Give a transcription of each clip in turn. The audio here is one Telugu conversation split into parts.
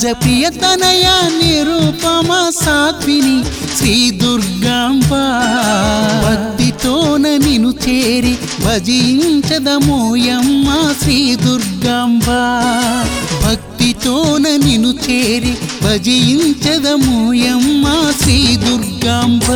రాజప్రియతనయ నిరూపమ సాత్విని శ్రీ దుర్గాంబ భక్తితోన నిను చేరి భజించదమోయమ్మ శ్రీ దుర్గాంబ భక్తితోన నిను చేరి భజించదమోయమ్మ శ్రీ దుర్గాంబ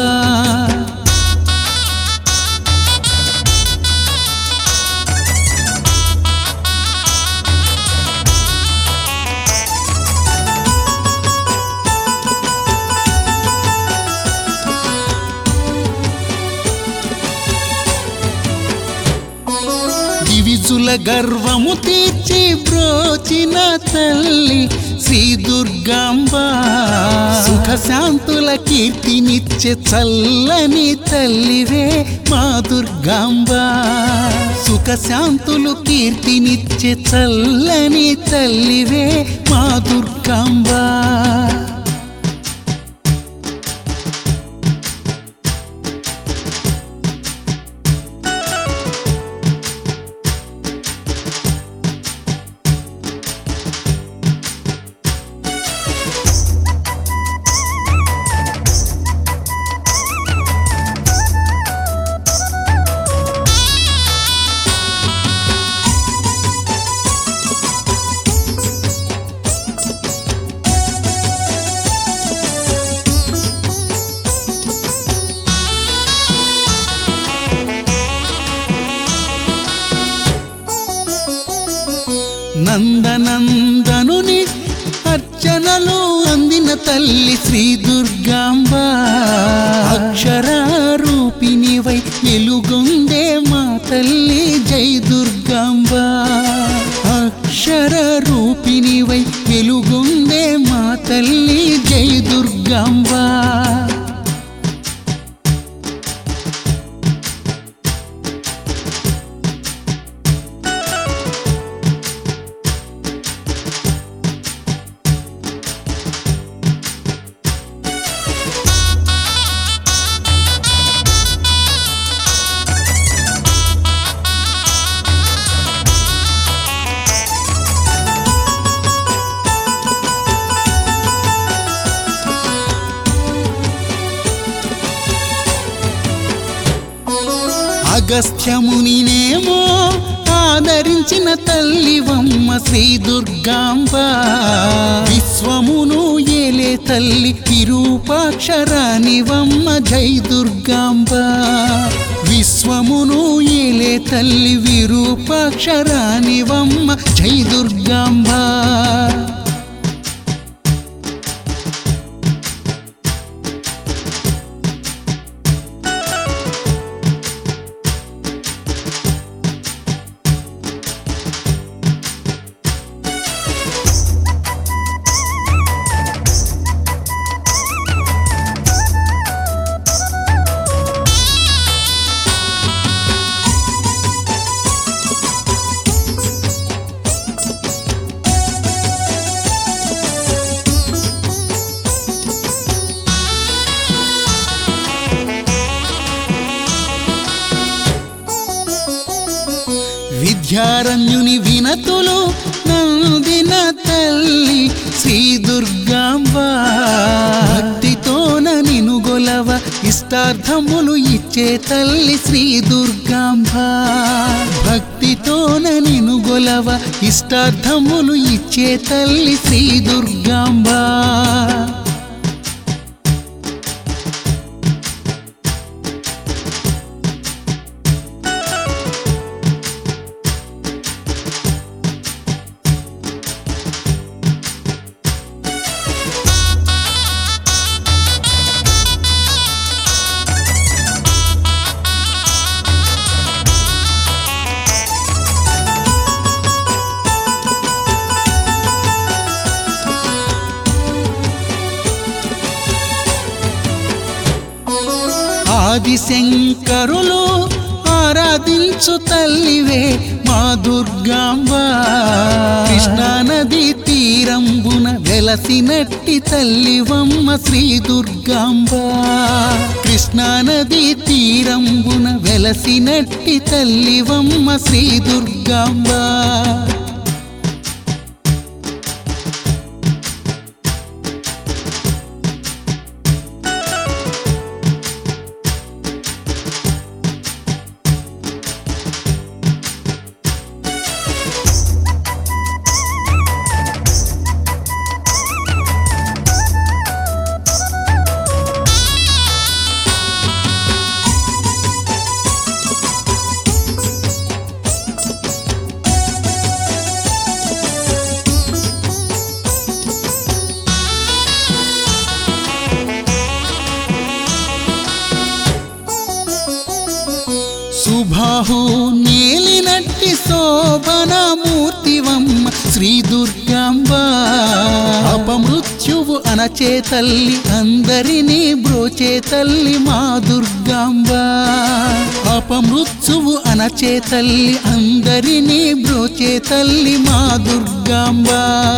దివిజుల గర్వము తీర్చి బ్రోచిన తల్లి శ్రీ దుర్గాంబ సుఖశాంతుల కీర్తినిచ్చే చల్లని తల్లివే మా దుర్గాంబ సుఖశాంతులు కీర్తినిచ్చే చల్లని తల్లివే మా దుర్గాంబ నందనందనుని అర్చనలు అందిన తల్లి శ్రీ దుర్గాంబ అక్షరరూపిణివై వెలుగొందే మా తల్లి జై దుర్గాంబ అక్షరరూపిణివై వెలుగొందే మా తల్లి జై దుర్గాంబ అగస్త్యమునినేమో ఆదరించిన తల్లివమ్మ శ్రీ దుర్గాంబ విశ్వమును ఏలే తల్లి విరూపాక్షరానివమ్మ జై దుర్గాంబ విశ్వమును ఏలే తల్లి విరూపాక్షరానివమ్మ జై దుర్గాంబ విద్యారణ్యుని వినతులు నందిన తల్లి శ్రీ దుర్గాంబ భక్తితోన నిను గొలవ ఇష్టార్థములు ఇచ్చే తల్లి శ్రీ దుర్గాంబ భక్తితోన నిను గొలవ ఇష్టార్థములు ఇచ్చే తల్లి శ్రీ దుర్గాంబ ఆదిశంకరులు ఆరాధించు తల్లివే మా దుర్గాంబ కృష్ణానది తీరంబున వెలసినట్టి తల్లివమ్మ శ్రీ దుర్గాంబ కృష్ణానది తీరంబున వెలసినట్టి తల్లివమ్మ శ్రీ దుర్గాంబ బాహు నేలినట్టి శోభనమూర్తివమ్మ శ్రీ దుర్గాంబ అపమృత్యువు అనచే తల్లి అందరినీ బ్రోచే తల్లి మా దుర్గాంబ అపమృత్యువు అనచే తల్లి అందరినీ బ్రోచే తల్లి మా దుర్గాంబ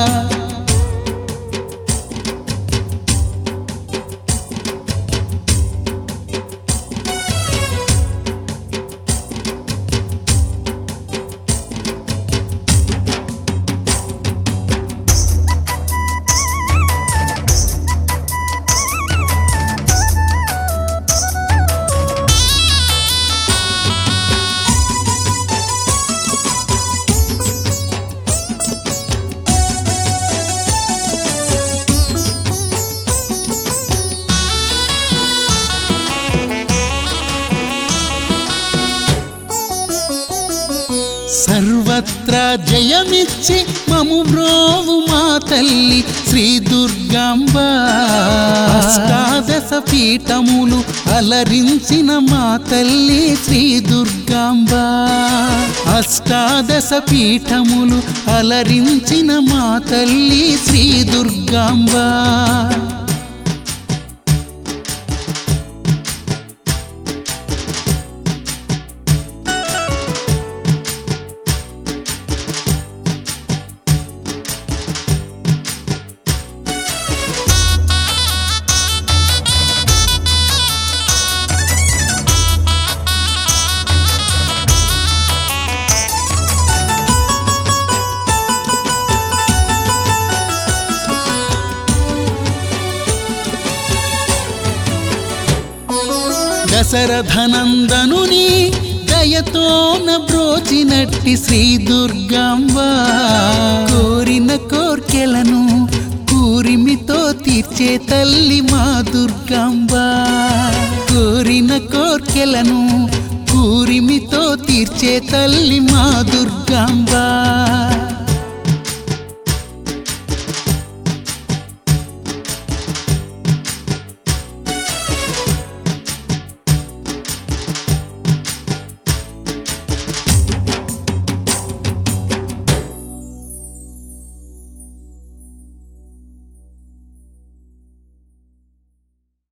సర్వత్రా జయమిచ్చి మము బ్రోవు మా తల్లి శ్రీ దుర్గాంబ అష్టాదశ పీఠములు అలరించిన మా తల్లి శ్రీ దుర్గాంబ అష్టాదశ పీఠములు అలరించిన మా తల్లి శ్రీ దుర్గాంబ దశరథనందనుని దయతోన బ్రోచినట్టి శ్రీ దుర్గాంబ కోరిన కోర్కెలను కూరిమితో తీర్చే తల్లి మా దుర్గాంబ కోరిన కోర్కెలను కూరిమితో తీర్చే తల్లి మా దుర్గాంబ